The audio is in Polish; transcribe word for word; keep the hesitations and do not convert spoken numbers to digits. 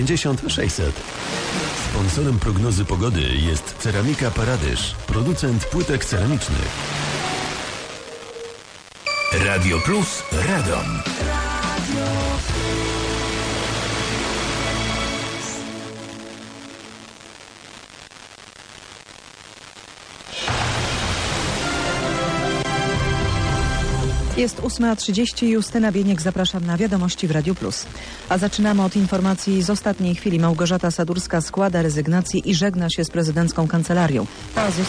pięćdziesiąt sześćset. Sponsorem prognozy pogody jest Ceramika Paradyż, producent płytek ceramicznych. Radio Plus Radom. Jest ósma trzydzieści. Justyna Bieniek, zapraszam na wiadomości w Radiu Plus. A zaczynamy od informacji z ostatniej chwili. Małgorzata Sadurska składa rezygnację i żegna się z prezydencką kancelarią.